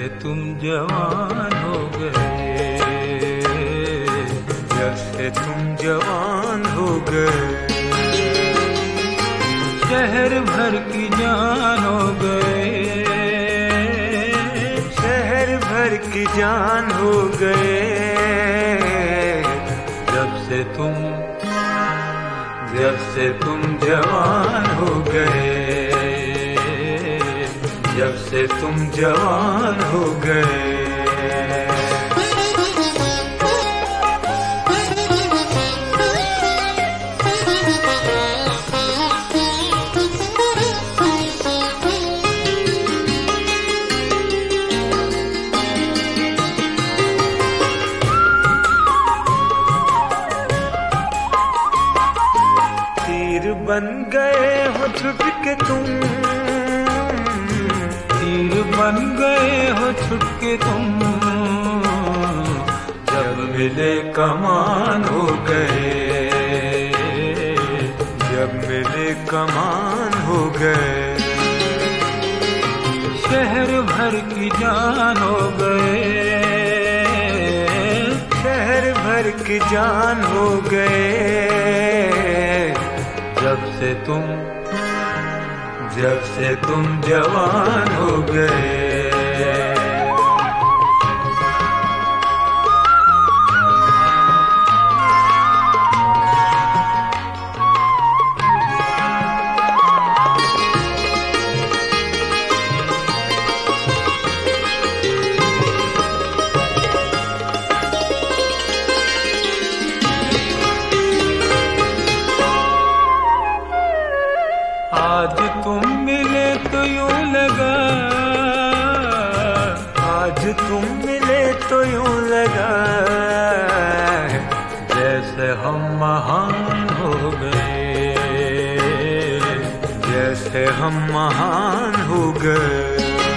से तुम जवान हो गए, जब से तुम जवान हो गए, शहर भर की जान हो गए, शहर भर की जान हो गए, जब से तुम जवान हो गए, जब से तुम जवान हो गए। तीर बन गए हो छुट के तुम, तीर बन गए हो छुट के तुम, जब मिले कमान हो गए, जब मिले कमान हो गए, शहर भर की जान हो गए, शहर भर की जान हो गए, जब से तुम जवान हो गए। आज तुम मिले तो यूं लगा, आज तुम मिले तो यूं लगा, जैसे हम महान हो गए, जैसे हम महान हो गए,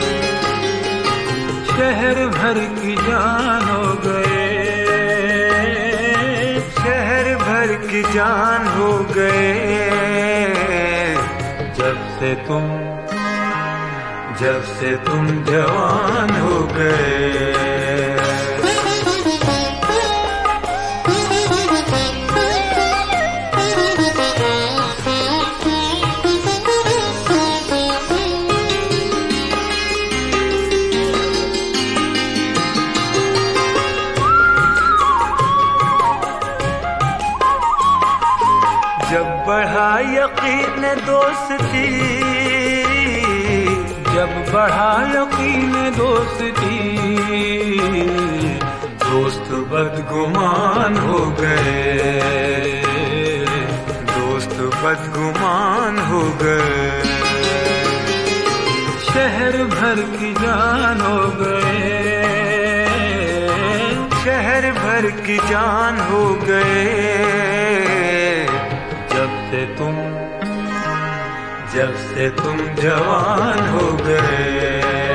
शहर भर की जान हो गए, शहर भर की जान हो गए, जब से तुम जवान हो गए। जब बढ़ा यकीन दोस्ती, जब बढ़ा यकीन दोस्ती, दोस्त बदगुमान हो गए, दोस्त बदगुमान हो गए, शहर भर की जान हो गए, शहर भर की जान हो गए, जब से तुम जवान हो गए।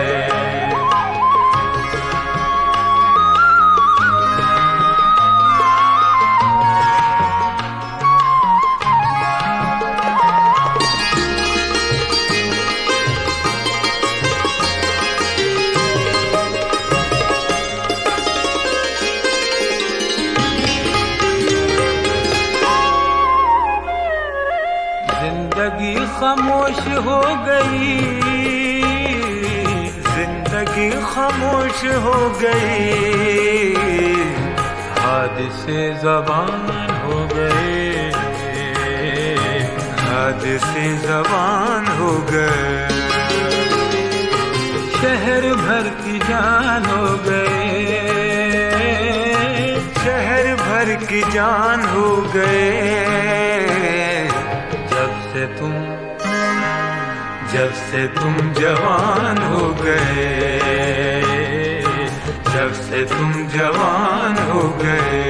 जिंदगी खामोश हो गई, जिंदगी खामोश हो गई, हादसे ज़बान हो गए, हादसे ज़बान हो गए, शहर भर की जान हो गए, शहर भर की जान हो गए, जब से तुम जवान हो गए, जब से तुम जवान हो गए।